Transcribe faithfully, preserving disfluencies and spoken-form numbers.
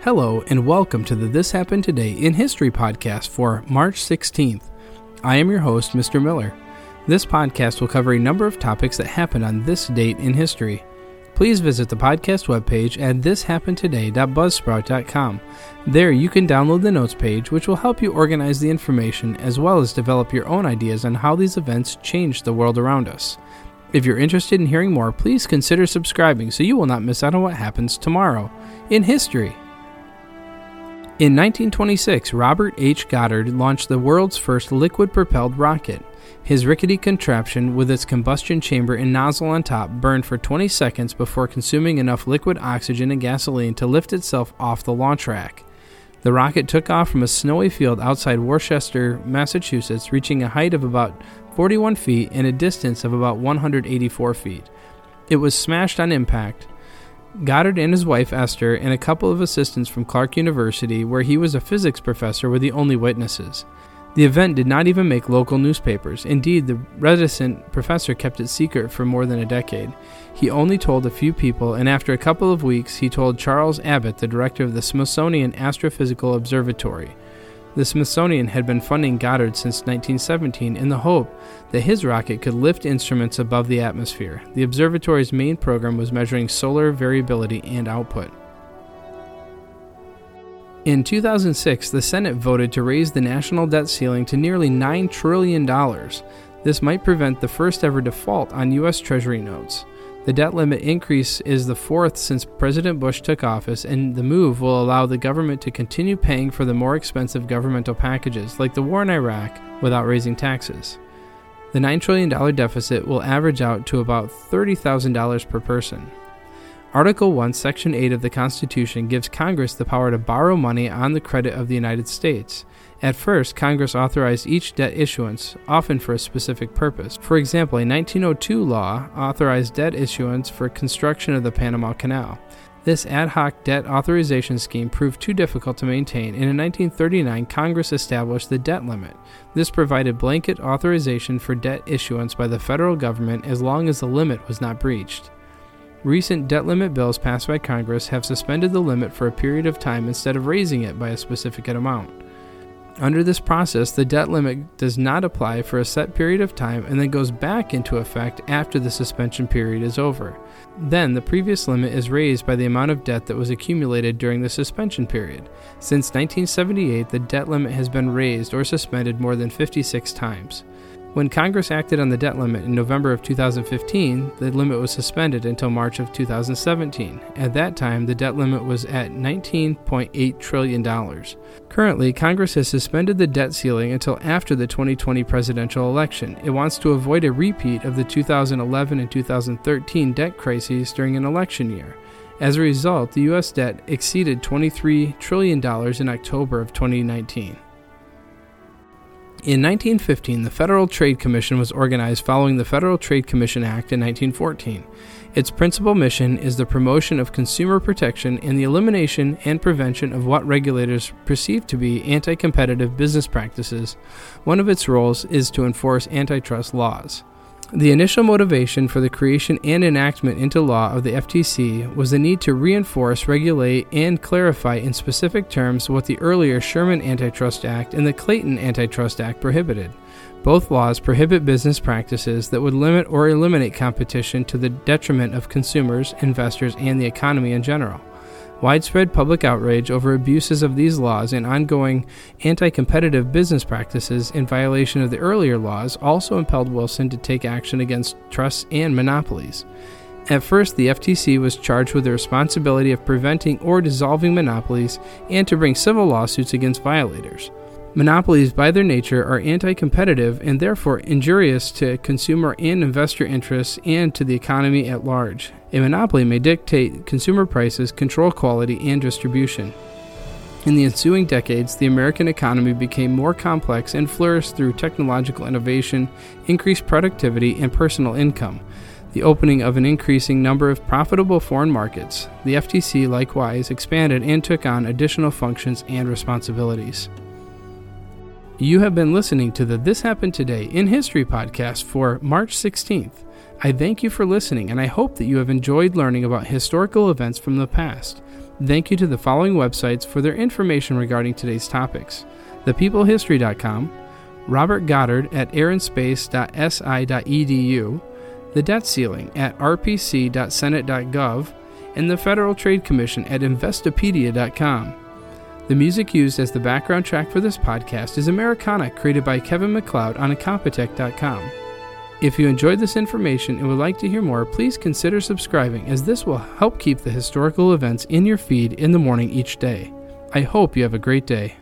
Hello and welcome to the This Happened Today in History podcast for March sixteenth. I am your host, Mister Miller. This podcast will cover a number of topics that happened on this date in history. Please visit the podcast webpage at this happened today dot buzzsprout dot com. There you can download the notes page, which will help you organize the information as well as develop your own ideas on how these events changed the world around us. If you're interested in hearing more, please consider subscribing so you will not miss out on what happens tomorrow in history. In nineteen twenty-six, Robert H. Goddard launched the world's first liquid-propelled rocket. His rickety contraption, with its combustion chamber and nozzle on top, burned for twenty seconds before consuming enough liquid oxygen and gasoline to lift itself off the launch rack. The rocket took off from a snowy field outside Worcester, Massachusetts, reaching a height of about forty-one feet and a distance of about one hundred eighty-four feet. It was smashed on impact. Goddard and his wife Esther and a couple of assistants from Clark University, where he was a physics professor, were the only witnesses. The event did not even make local newspapers. Indeed, the reticent professor kept it secret for more than a decade. He only told a few people, and after a couple of weeks, he told Charles Abbott, the director of the Smithsonian Astrophysical Observatory. The Smithsonian had been funding Goddard since nineteen seventeen in the hope that his rocket could lift instruments above the atmosphere. The observatory's main program was measuring solar variability and output. In two thousand six, the Senate voted to raise the national debt ceiling to nearly nine trillion dollars. This might prevent the first ever default on U S Treasury notes. The debt limit increase is the fourth since President Bush took office, and the move will allow the government to continue paying for the more expensive governmental packages, like the war in Iraq, without raising taxes. The nine trillion dollars deficit will average out to about thirty thousand dollars per person. Article one, Section eight of the Constitution gives Congress the power to borrow money on the credit of the United States. At first, Congress authorized each debt issuance, often for a specific purpose. For example, a nineteen oh two law authorized debt issuance for construction of the Panama Canal. This ad hoc debt authorization scheme proved too difficult to maintain, and in nineteen thirty-nine, Congress established the debt limit. This provided blanket authorization for debt issuance by the federal government as long as the limit was not breached. Recent debt limit bills passed by Congress have suspended the limit for a period of time instead of raising it by a specific amount. Under this process, the debt limit does not apply for a set period of time and then goes back into effect after the suspension period is over. Then, the previous limit is raised by the amount of debt that was accumulated during the suspension period. Since nineteen seventy-eight, the debt limit has been raised or suspended more than fifty-six times. When Congress acted on the debt limit in November of two thousand fifteen, the limit was suspended until March of two thousand seventeen. At that time, the debt limit was at nineteen point eight trillion dollars. Currently, Congress has suspended the debt ceiling until after the twenty twenty presidential election. It wants to avoid a repeat of the two thousand eleven and two thousand thirteen debt crises during an election year. As a result, the U S debt exceeded twenty-three trillion dollars in October of twenty nineteen. In nineteen fifteen, the Federal Trade Commission was organized following the Federal Trade Commission Act in nineteen fourteen. Its principal mission is the promotion of consumer protection and the elimination and prevention of what regulators perceive to be anti-competitive business practices. One of its roles is to enforce antitrust laws. The initial motivation for the creation and enactment into law of the F T C was the need to reinforce, regulate, and clarify in specific terms what the earlier Sherman Antitrust Act and the Clayton Antitrust Act prohibited. Both laws prohibit business practices that would limit or eliminate competition to the detriment of consumers, investors, and the economy in general. Widespread public outrage over abuses of these laws and ongoing anti-competitive business practices in violation of the earlier laws also impelled Wilson to take action against trusts and monopolies. At first, the F T C was charged with the responsibility of preventing or dissolving monopolies and to bring civil lawsuits against violators. Monopolies, by their nature, are anti-competitive and therefore injurious to consumer and investor interests and to the economy at large. A monopoly may dictate consumer prices, control quality, and distribution. In the ensuing decades, the American economy became more complex and flourished through technological innovation, increased productivity, and personal income. The opening of an increasing number of profitable foreign markets. The F T C likewise expanded and took on additional functions and responsibilities. You have been listening to the This Happened Today in History podcast for March sixteenth. I thank you for listening, and I hope that you have enjoyed learning about historical events from the past. Thank you to the following websites for their information regarding today's topics: the people history dot com, Robert Goddard at air and space dot s i dot e d u, the debt ceiling at r p c dot senate dot gov, and the Federal Trade Commission at investopedia dot com. The music used as the background track for this podcast is Americana, created by Kevin MacLeod on incompetech dot com. If you enjoyed this information and would like to hear more, please consider subscribing, as this will help keep the historical events in your feed in the morning each day. I hope you have a great day.